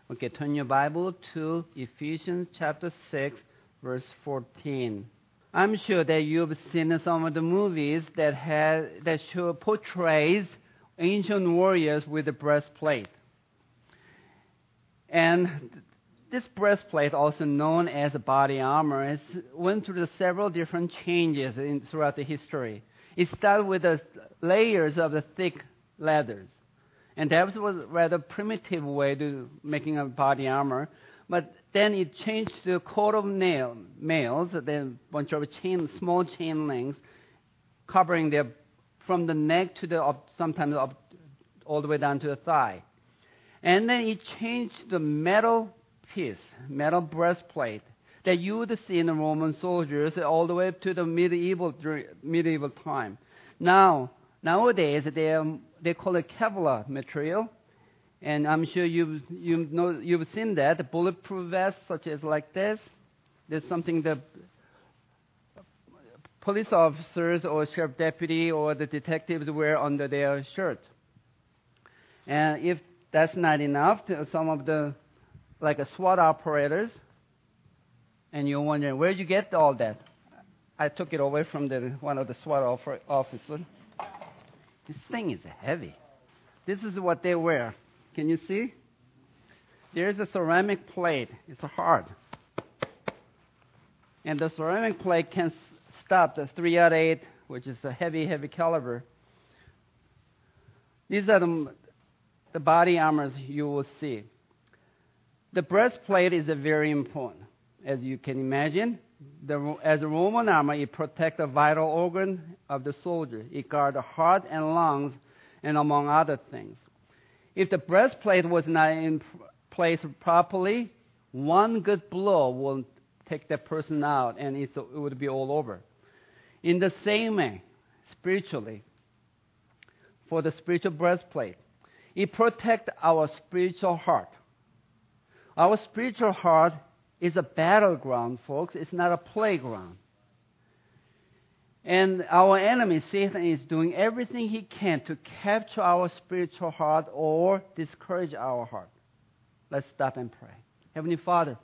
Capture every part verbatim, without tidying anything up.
Okay, turn your Bible to Ephesians chapter six, verse fourteen. I'm sure that you've seen some of the movies that have that show portrays ancient warriors with a breastplate. And this breastplate, also known as body armor, has went through the several different changes in, throughout the history. It started with the layers of the thick leathers. And that was a rather primitive way to making a body armor. But then it changed to a coat of nail, nails, then a bunch of chain, small chain links covering their, from the neck to the, up, sometimes up, all the way down to the thigh. And then it changed the metal piece, metal breastplate that you would see in the Roman soldiers all the way up to the medieval, medieval time. Now, nowadays, they are, they call it Kevlar material, and I'm sure you've you know you've seen that the bulletproof vests, such as like this. There's something the police officers or sheriff deputy or the detectives wear under their shirts. And if that's not enough, to some of the like a SWAT operators, and you're wondering where'd you get all that? I took it away from the one of the SWAT officers. This thing is heavy. This is what they wear. Can you see? There's a ceramic plate. It's hard. And the ceramic plate can stop the three oh eight, which is a heavy, heavy caliber. These are the, the body armors you will see. The breastplate is very important. As you can imagine, The, as a Roman armor, it protects the vital organ of the soldier. It guards the heart and lungs, and among other things. If the breastplate was not in place properly, one good blow will take that person out, and it's, it would be all over. In the same way, spiritually, for the spiritual breastplate, it protects our spiritual heart. Our spiritual heart is a battleground, folks. It's not a playground. And our enemy, Satan, is doing everything he can to capture our spiritual heart or discourage our heart. Let's stop and pray. Heavenly Father,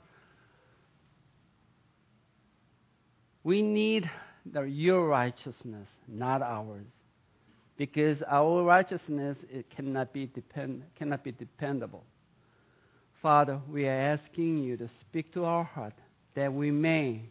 we need the, your righteousness, not ours. Because our righteousness it cannot be depend, cannot be dependable. Father, we are asking you to speak to our heart that we may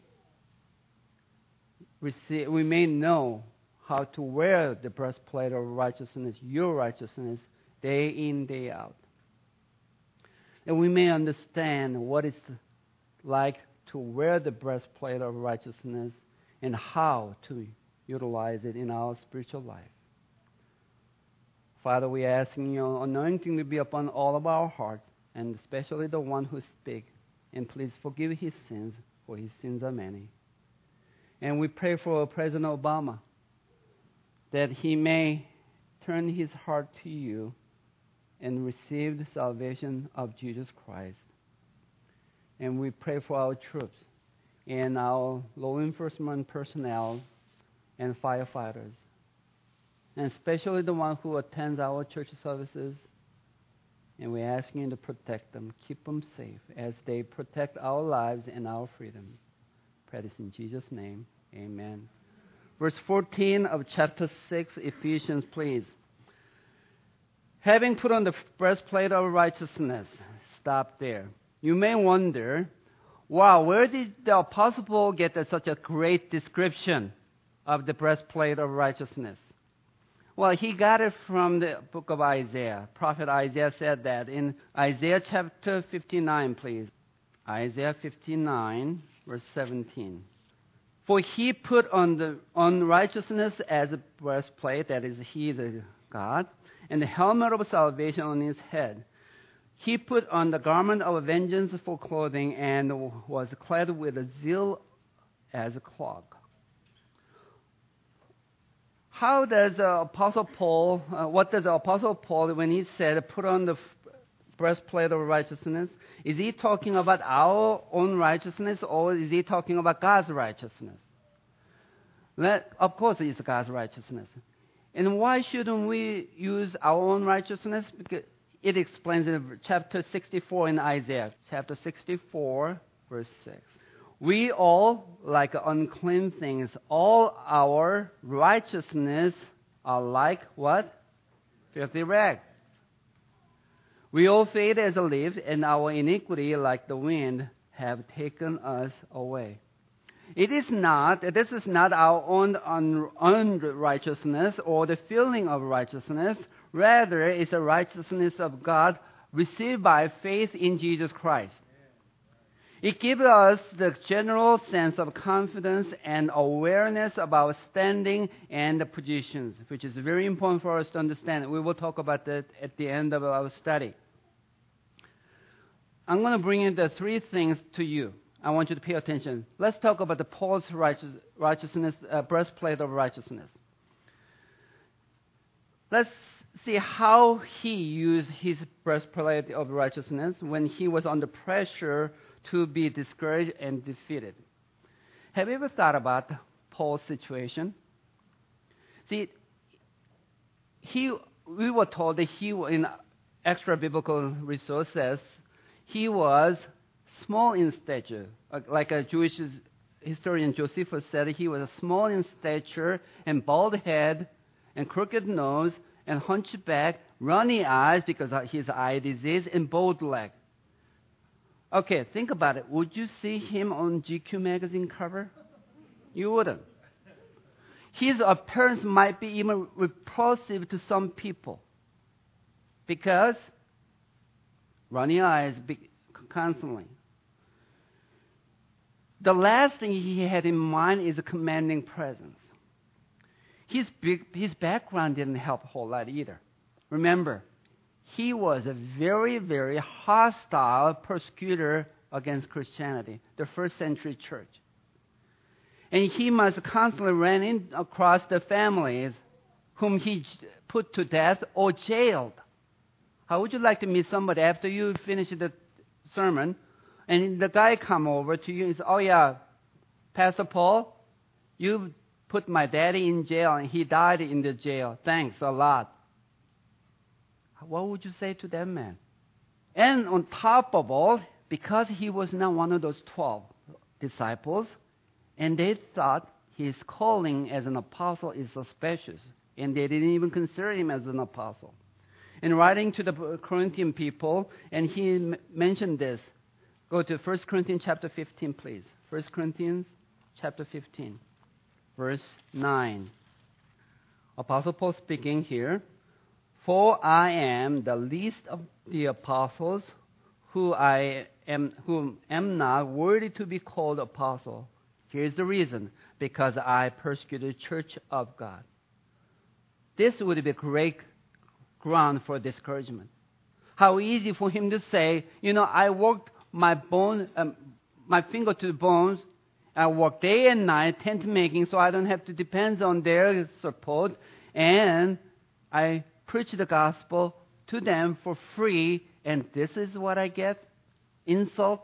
receive, we may know how to wear the breastplate of righteousness, your righteousness, day in, day out. And we may understand what it's like to wear the breastplate of righteousness and how to utilize it in our spiritual life. Father, we are asking your anointing to be upon all of our hearts, and especially the one who speaks. And please forgive his sins, for his sins are many. And we pray for President Obama, that he may turn his heart to you and receive the salvation of Jesus Christ. And we pray for our troops and our law enforcement personnel and firefighters, and especially the one who attends our church services. And we're asking you to protect them, keep them safe as they protect our lives and our freedoms. Pray this in Jesus' name. Amen. Verse fourteen of chapter six, Ephesians, please. Having put on the breastplate of righteousness. Stop there. You may wonder, wow, where did the Apostle Paul get such a great description of the breastplate of righteousness? Well, he got it from the book of Isaiah. Prophet Isaiah said that in Isaiah chapter fifty-nine, please. Isaiah fifty-nine, verse seventeen. For he put on the on righteousness as a breastplate, that is, he the God, and the helmet of salvation on his head. He put on the garment of vengeance for clothing and was clad with a zeal as a cloak. How does the Apostle Paul, uh, what does the Apostle Paul, when he said, put on the breastplate of righteousness, is he talking about our own righteousness or is he talking about God's righteousness? Let, of course, it's God's righteousness. And why shouldn't we use our own righteousness? Because it explains in chapter sixty-four in Isaiah, chapter sixty-four, verse six. We all, like unclean things, all our righteousness are like what? Filthy rags. We all fade as a leaf, and our iniquity, like the wind, have taken us away. It is not, this is not our own unrighteousness or the feeling of righteousness. Rather, it's the righteousness of God received by faith in Jesus Christ. It gives us the general sense of confidence and awareness of our standing and the positions, which is very important for us to understand. We will talk about that at the end of our study. I'm going to bring in the three things to you. I want you to pay attention. Let's talk about the Paul's righteous, righteousness, uh, breastplate of righteousness. Let's see how he used his breastplate of righteousness when he was under pressure to be discouraged and defeated. Have you ever thought about Paul's situation? See, he, we were told that he, in extra biblical resources, he was small in stature. Like a Jewish historian Josephus said, he was small in stature and bald head and crooked nose and hunchback, runny eyes because of his eye disease, and bowed leg. Okay, think about it. Would you see him on G Q magazine cover? You wouldn't. His appearance might be even repulsive to some people because runny eyes constantly. The last thing he had in mind is a commanding presence. His, big, his background didn't help a whole lot either. Remember, he was a very, very hostile persecutor against Christianity, the first century church. And he must constantly ran in across the families whom he put to death or jailed. How would you like to meet somebody after you finish the sermon and the guy come over to you and say, oh yeah, Pastor Paul, you put my daddy in jail and he died in the jail. Thanks a lot. What would you say to that man? And on top of all, because he was not one of those twelve disciples, and they thought his calling as an apostle is suspicious, and they didn't even consider him as an apostle. In writing to the Corinthian people, and he m- mentioned this. Go to First Corinthians chapter fifteen, please. First Corinthians chapter fifteen, verse nine. Apostle Paul speaking here. For I am the least of the apostles, who I am, whom am not worthy to be called apostle. Here's the reason: because I persecuted the church of God. This would be great ground for discouragement. How easy for him to say, you know, I worked my bone, um, my finger to the bones. I work day and night tent making, so I don't have to depend on their support, and I preach the gospel to them for free, and this is what I get? Insult?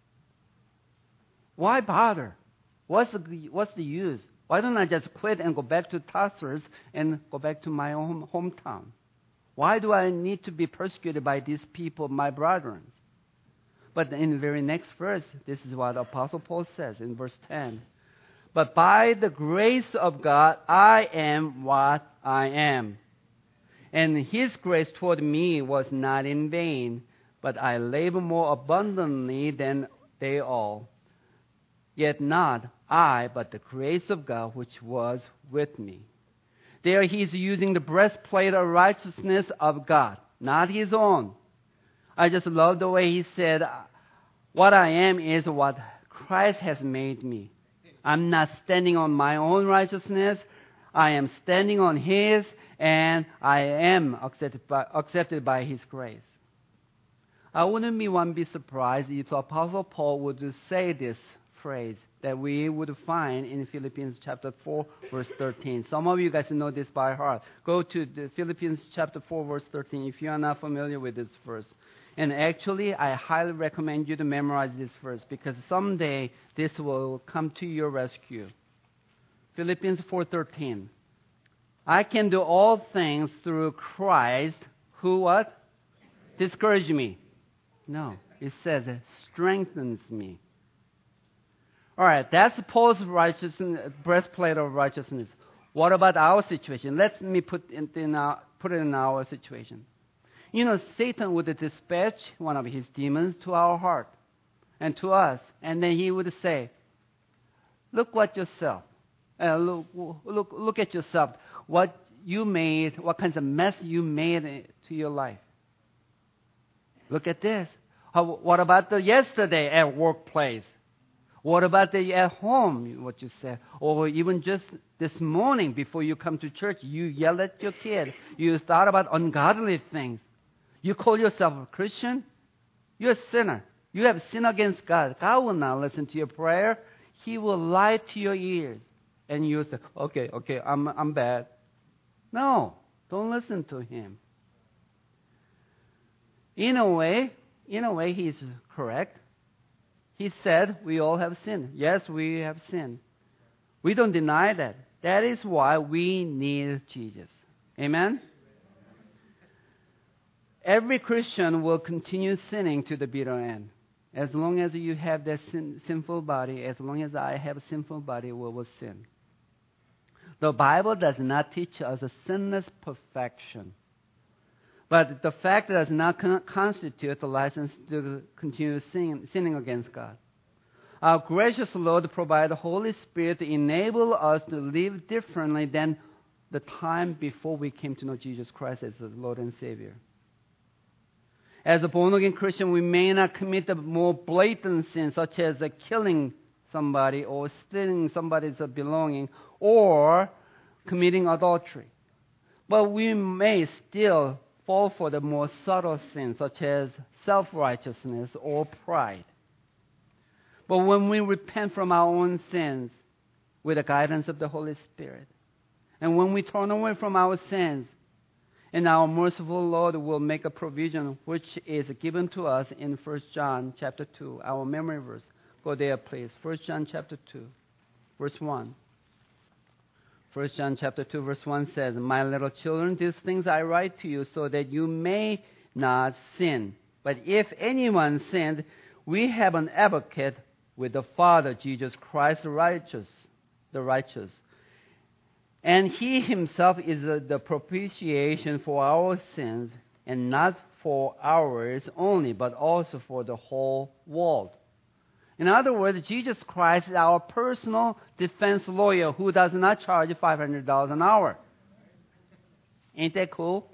Why bother? What's the, what's the use? Why don't I just quit and go back to Tarsus and go back to my own hometown? Why do I need to be persecuted by these people, my brethren? But in the very next verse, this is what Apostle Paul says in verse ten. But by the grace of God, I am what I am. And his grace toward me was not in vain, but I labor more abundantly than they all. Yet not I, but the grace of God which was with me. There he's using the breastplate of righteousness of God, not his own. I just love the way he said, what I am is what Christ has made me. I'm not standing on my own righteousness. I am standing on his, and I am accepted by, accepted by his grace. I wouldn't be one bit surprised if Apostle Paul would say this phrase that we would find in Philippians chapter four, verse thirteen. Some of you guys know this by heart. Go to the Philippians chapter four, verse thirteen, if you are not familiar with this verse. And actually, I highly recommend you to memorize this verse, because someday this will come to your rescue. Philippians four thirteen. I can do all things through Christ, who what? discourage me. No, it says it strengthens me. All right, that's Paul's righteousness, breastplate of righteousness. What about our situation? Let me put it in our, put it in our situation. You know, Satan would dispatch one of his demons to our heart and to us, and then he would say, "Look what yourself, uh, look, look, look at yourself. What you made, what kinds of mess you made to your life. Look at this. How, what about the yesterday at workplace? What about the at home, what you said? Or even just this morning before you come to church, you yell at your kid. You thought about ungodly things. You call yourself a Christian? You're a sinner. You have sinned against God. God will not listen to your prayer. He will lie to your ears. And you'll say, okay, okay, I'm, I'm bad. No, don't listen to him. In a way, in a way, he's correct. He said we all have sinned. Yes, we have sinned. We don't deny that. That is why we need Jesus. Amen? Every Christian will continue sinning to the bitter end. As long as you have that sin, sinful body, as long as I have a sinful body, we will sin. The Bible does not teach us a sinless perfection. But the fact does not con- constitute a license to continue sin, sinning against God. Our gracious Lord provides the Holy Spirit to enable us to live differently than the time before we came to know Jesus Christ as the Lord and Savior. As a born-again Christian, we may not commit the more blatant sins, such as uh, killing somebody or stealing somebody's belonging or committing adultery. But we may still fall for the more subtle sins, such as self-righteousness or pride. But when we repent from our own sins with the guidance of the Holy Spirit, and when we turn away from our sins, and our merciful Lord will make a provision which is given to us in First John chapter two, our memory verse. Go there, please. First John chapter two, verse one. First John chapter two, verse one says, "My little children, these things I write to you so that you may not sin. But if anyone sinned, we have an advocate with the Father, Jesus Christ, the righteous, the righteous. And he himself is the propitiation for our sins, and not for ours only, but also for the whole world." In other words, Jesus Christ is our personal defense lawyer who does not charge five hundred dollars an hour. Ain't that cool?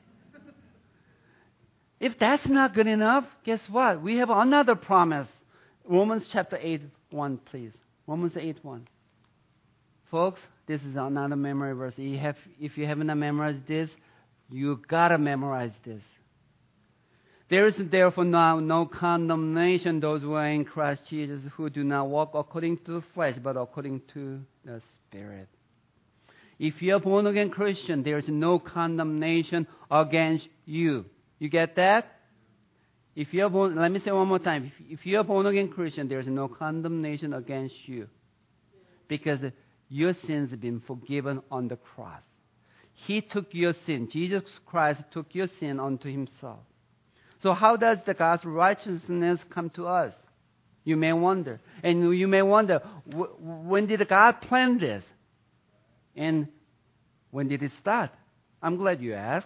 If that's not good enough, guess what? We have another promise. Romans chapter eight, one, please. Romans eight, one. Folks, this is another memory verse. You have, if you haven't memorized this, you gotta memorize this. "There is therefore now no condemnation those who are in Christ Jesus, who do not walk according to the flesh, but according to the Spirit." If you're a born-again Christian, there is no condemnation against you. You get that? If you're born, let me say one more time. If, if you're a born-again Christian, there is no condemnation against you, because your sins have been forgiven on the cross. He took your sin. Jesus Christ took your sin onto himself. So how does the God's righteousness come to us? You may wonder. And you may wonder, when did God plan this? And when did it start? I'm glad you asked.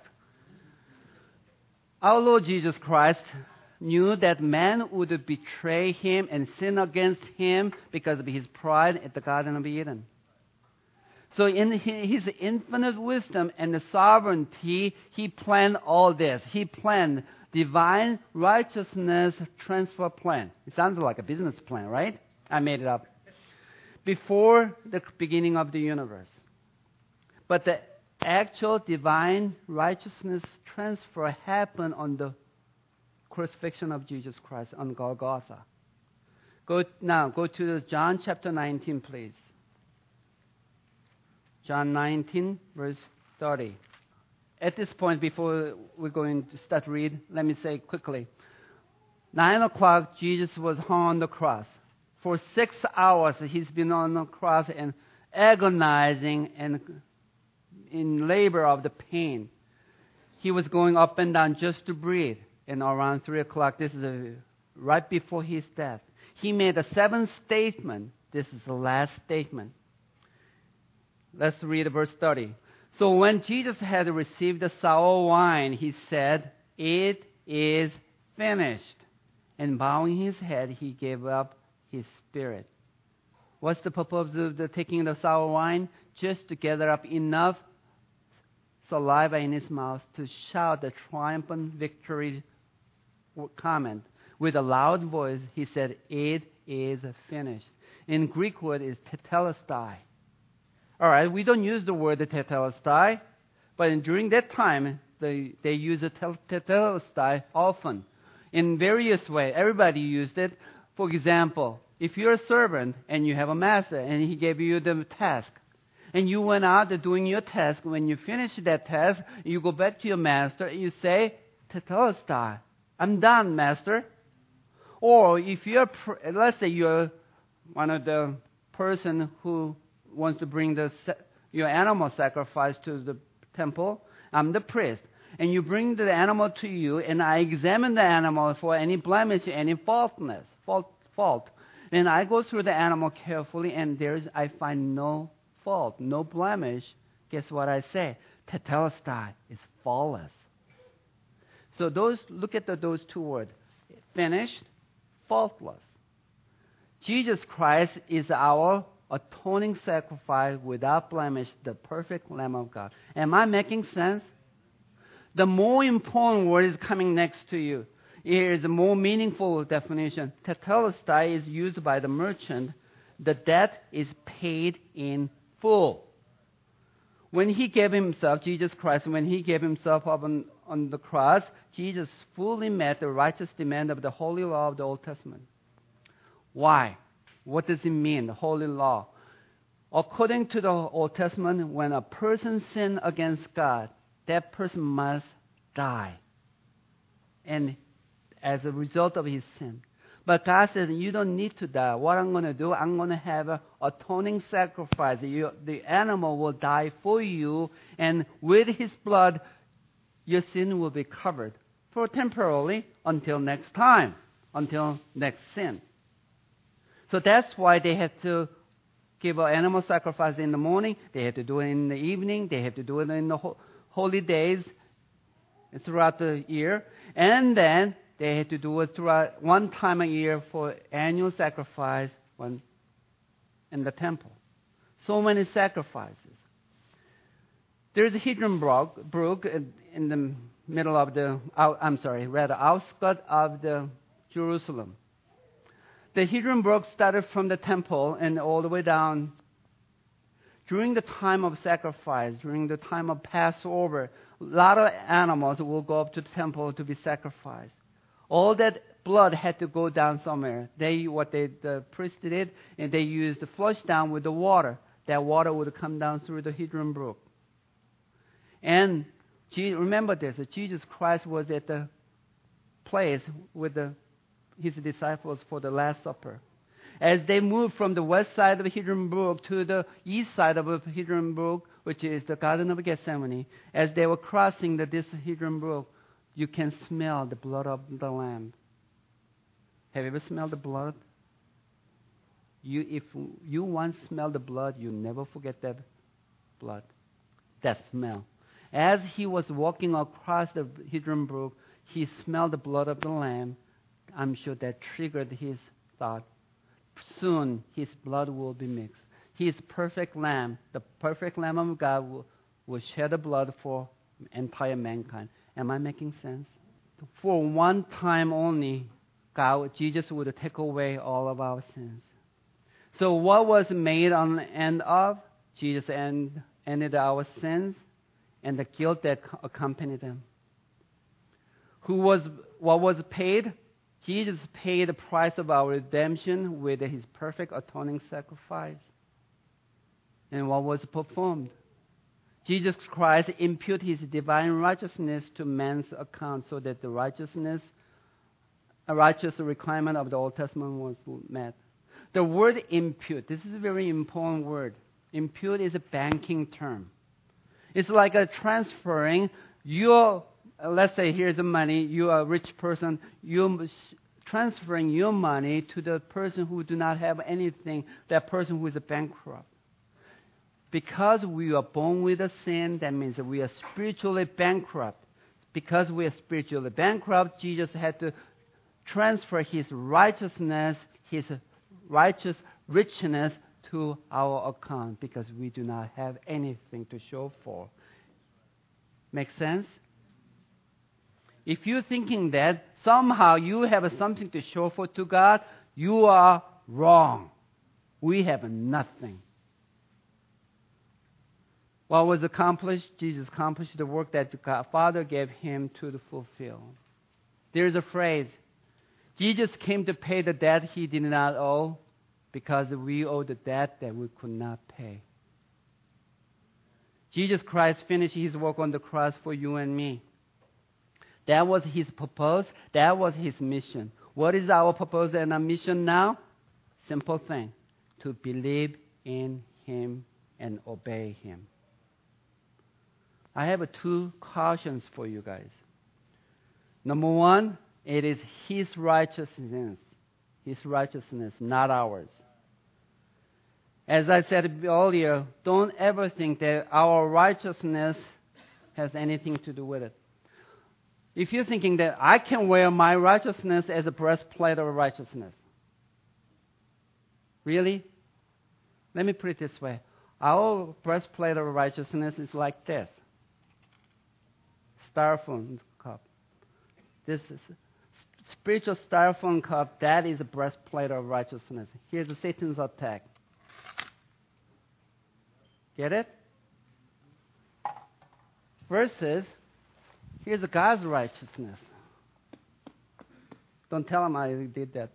Our Lord Jesus Christ knew that man would betray him and sin against him because of his pride at the Garden of Eden. So in his infinite wisdom and sovereignty, he planned all this. He planned divine righteousness transfer plan. It sounds like a business plan, right? I made it up. Before the beginning of the universe. But the actual divine righteousness transfer happened on the crucifixion of Jesus Christ on Golgotha. Go now, go to John chapter nineteen, please. John nineteen, verse thirty. At this point, before we're going to start read, let me say quickly. Nine o'clock, Jesus was hung on the cross. For six hours, he's been on the cross and agonizing and in labor of the pain. He was going up and down just to breathe. and around three o'clock, this is a, right before his death, he made a seventh statement. This is the last statement. Let's read verse thirty. So when Jesus had received the sour wine, he said, "It is finished." And bowing his head, he gave up his spirit. What's the purpose of the taking the sour wine? Just to gather up enough saliva in his mouth to shout the triumphant victory comment. With a loud voice, he said, "It is finished." In Greek word is tetelestai. All right, we don't use the word tetelestai, but during that time, they, they use the tetelestai often. In various ways, everybody used it. For example, if you're a servant and you have a master and he gave you the task, and you went out doing your task, when you finish that task, you go back to your master and you say, "Tetelestai, I'm done, master." Or if you're, let's say you're one of the person who wants to bring the your animal sacrifice to the temple, I'm the priest. And you bring the animal to you, and I examine the animal for any blemish, any faultness, fault, fault. And I go through the animal carefully, and there's I find no fault, no blemish. Guess what I say? Tetelestai is flawless. So those look at the, those two words: finished, faultless. Jesus Christ is our atoning sacrifice without blemish, the perfect Lamb of God. Am I making sense? The more important word is coming next to you. Here is a more meaningful definition. Tetelestai is used by the merchant. The debt is paid in full. When he gave himself, Jesus Christ, when he gave himself up on, on the cross, Jesus fully met the righteous demand of the holy law of the Old Testament. Why? What does it mean, the holy law? According to the Old Testament, when a person sins against God, that person must die. And as a result of his sin. But God says, you don't need to die. What I'm going to do, I'm going to have an atoning sacrifice. You, the animal will die for you, and with his blood, your sin will be covered for temporarily until next time, until next sin. So that's why they have to give an animal sacrifice in the morning. They have to do it in the evening. They have to do it in the ho- holy days throughout the year. And then they had to do it throughout one time a year for annual sacrifice when in the temple. So many sacrifices. There's a Hidron Brook in the middle of the, I'm sorry, rather outskirts of the Jerusalem. The Hidron Brook started from the temple and all the way down. During the time of sacrifice, during the time of Passover, a lot of animals will go up to the temple to be sacrificed. All that blood had to go down somewhere. They, what they, the priest did, and they used the flush down with the water. That water would come down through the Hidron Brook. And remember this: Jesus Christ was at the place with the, his disciples for the Last Supper. As they moved from the west side of the Hidron Brook to the east side of the Hidron Brook, which is the Garden of Gethsemane, as they were crossing the, this Hidron Brook, you can smell the blood of the Lamb. Have you ever smelled the blood? You, if you once smell the blood, you never forget that blood, that smell. As he was walking across the Hidron Brook, he smelled the blood of the Lamb. I'm sure that triggered his thought. Soon his blood will be mixed. His perfect Lamb, the perfect Lamb of God, will, will shed the blood for entire mankind. Am I making sense? For one time only, God, Jesus would take away all of our sins. So what was made on the end of? Jesus end, ended our sins and the guilt that accompanied them. Who was, what was paid? Jesus paid the price of our redemption with his perfect atoning sacrifice. And what was performed? Jesus Christ imputed his divine righteousness to man's account so that the righteousness, a righteous requirement of the Old Testament was met. The word impute, this is a very important word. Impute is a banking term. It's like a transferring your uh, let's say here's the money, you are a rich person, you're transferring your money to the person who do not have anything, that person who is a bankrupt. Because we are born with a sin, that means that we are spiritually bankrupt. Because we are spiritually bankrupt, Jesus had to transfer his righteousness, his righteous richness to our account because we do not have anything to show for. Make sense? If you're thinking that somehow you have something to show for to God, you are wrong. We have nothing. What was accomplished? Jesus accomplished the work that the Father gave him to fulfill. There's a phrase, Jesus came to pay the debt he did not owe because we owe the debt that we could not pay. Jesus Christ finished his work on the cross for you and me. That was his purpose. That was his mission. What is our purpose and our mission now? Simple thing. To believe in him and obey him. I have two cautions for you guys. Number one, it is his righteousness. His righteousness, not ours. As I said earlier, don't ever think that our righteousness has anything to do with it. If you're thinking that I can wear my righteousness as a breastplate of righteousness, really? Let me put it this way. Our breastplate of righteousness is like this. Styrofoam cup. This is spiritual styrofoam cup. That is a breastplate of righteousness. Here's the Satan's attack. Get it? Versus, here's God's righteousness. Don't tell him I did that.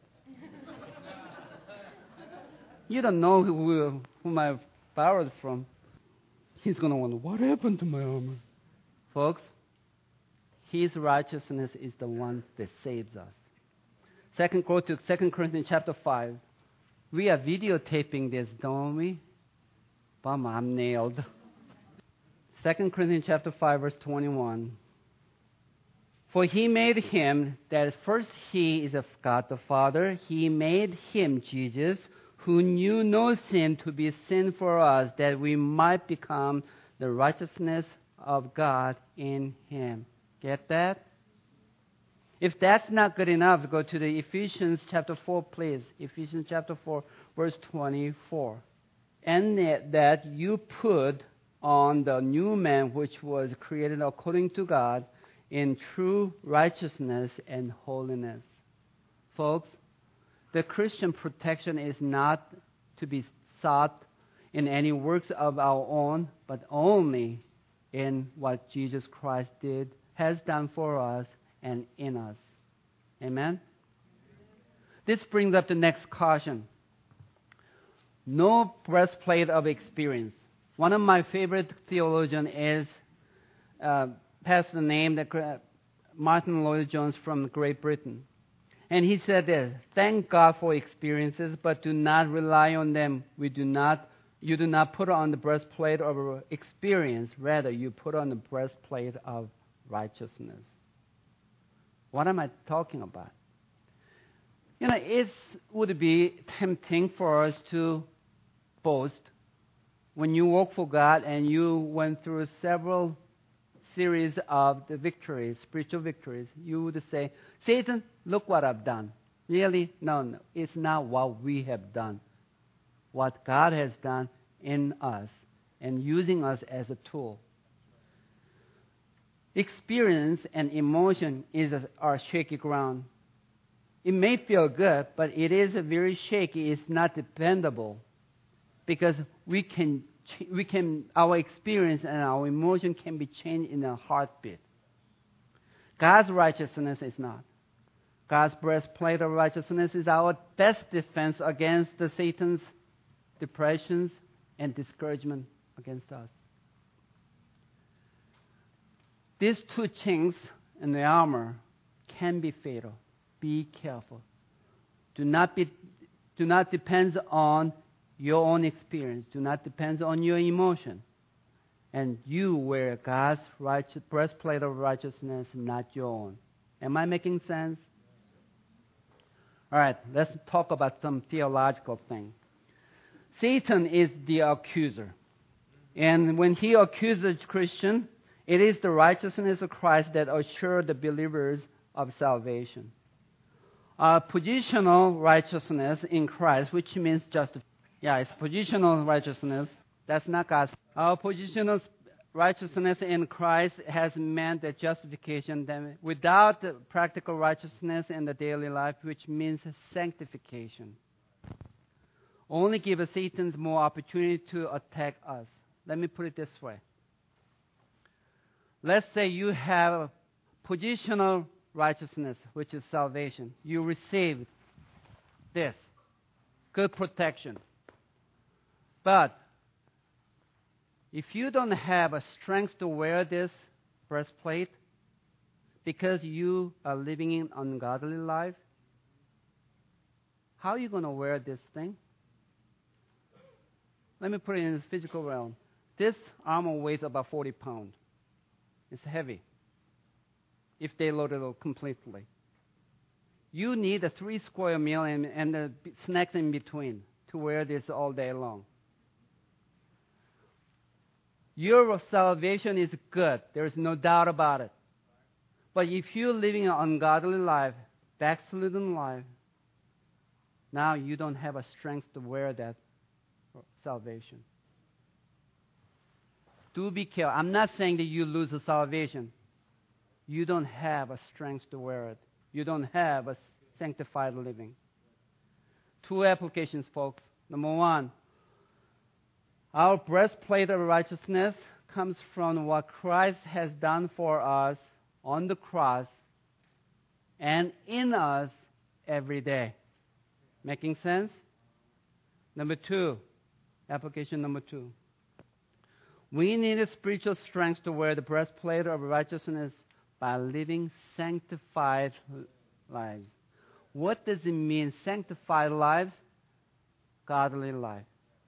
You don't know who, whom I borrowed from. He's going to wonder, what happened to my armor? Folks, his righteousness is the one that saves us. Second, go to Second Corinthians chapter five. We are videotaping this, don't we? Bum, I'm nailed. Second Corinthians chapter five, verse twenty-one. For he made him, that is, first he is of God the Father, he made him, Jesus, who knew no sin, to be sin for us, that we might become the righteousness of God in him. Get that? If that's not good enough, go to the Ephesians chapter four, please. Ephesians chapter four, verse twenty-four. And that you put on the new man, which was created according to God, in true righteousness and holiness. Folks, the Christian protection is not to be sought in any works of our own, but only in what Jesus Christ did, has done for us, and in us. Amen? This brings up the next caution. No breastplate of experience. One of my favorite theologians is uh, pastor named Martin Lloyd-Jones from Great Britain. And he said this, thank God for experiences, but do not rely on them. We do not, you do not put on the breastplate of experience. Rather, you put on the breastplate of righteousness. What am I talking about? You know, it would be tempting for us to boast when you work for God and you went through several series of the victories, spiritual victories. You would say, Satan, look what I've done. Really? No, no. It's not what we have done. What God has done in us and using us as a tool. Experience and emotion is our shaky ground. It may feel good, but it is very shaky. It's not dependable. Because we can, we can, our experience and our emotion can be changed in a heartbeat. God's righteousness is not. God's breastplate of righteousness is our best defense against the Satan's depressions and discouragement against us. These two chinks in the armor can be fatal. Be careful. Do not be, do not depend on your own experience. Do not depend on your emotion. And you wear God's righteous, breastplate of righteousness, not your own. Am I making sense? All right, let's talk about some theological thing. Satan is the accuser. And when he accuses Christian, it is the righteousness of Christ that assures the believers of salvation. Uh, positional righteousness in Christ, which means just, yeah, it's positional righteousness. That's not God's. Our positional righteousness in Christ has meant that justification that without the practical righteousness in the daily life, which means sanctification. Only give Satan more opportunity to attack us. Let me put it this way. Let's say you have positional righteousness, which is salvation. You receive this, good protection. But if you don't have a strength to wear this breastplate because you are living in ungodly life, how are you going to wear this thing? Let me put it in the physical realm. This armor weighs about forty pounds. It's heavy if they load it completely. You need a three square meal and, and the snacks in between to wear this all day long. Your salvation is good. There's no doubt about it. But if you're living an ungodly life, backslidden life, now you don't have a strength to wear that salvation. Do be careful. I'm not saying that you lose the salvation. You don't have a strength to wear it. You don't have a sanctified living. Two applications, folks. Number one, our breastplate of righteousness comes from what Christ has done for us on the cross and in us every day. Making sense? Number two, application number two. We need a spiritual strength to wear the breastplate of righteousness by living sanctified lives. What does it mean, sanctified lives? Godly life.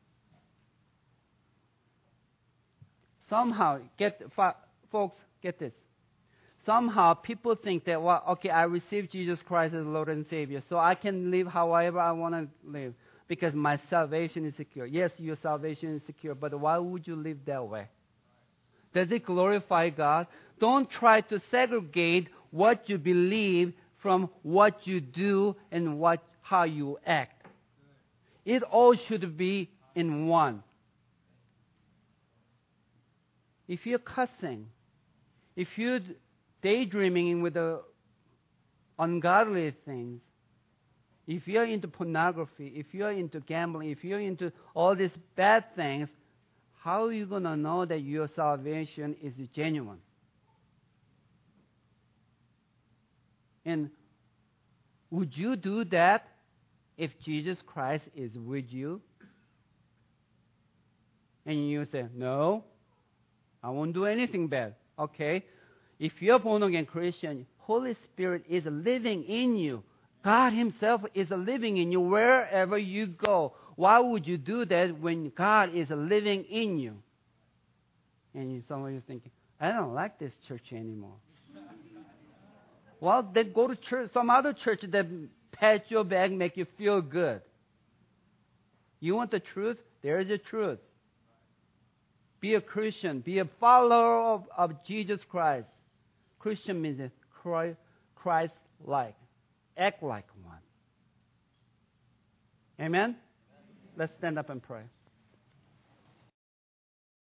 Somehow, get folks, get this. Somehow people think that, well, okay, I received Jesus Christ as Lord and Savior, so I can live however I want to live because my salvation is secure. Yes, your salvation is secure, but why would you live that way? Does it glorify God? Don't try to segregate what you believe from what you do and what how you act. It all should be in one. If you're cussing, if you're daydreaming with the ungodly things, if you're into pornography, if you're into gambling, if you're into all these bad things, how are you going to know that your salvation is genuine? And would you do that if Jesus Christ is with you? And you say, no, I won't do anything bad. Okay. If you're born again Christian, Holy Spirit is living in you. God Himself is living in you wherever you go. Why would you do that when God is living in you? And you, some of you are thinking, I don't like this church anymore. Well, then go to church, some other church that pat your back, make you feel good. You want the truth? There is the truth. Be a Christian. Be a follower of, of Jesus Christ. Christian means Christ-like. Act like one. Amen? Let's stand up and pray.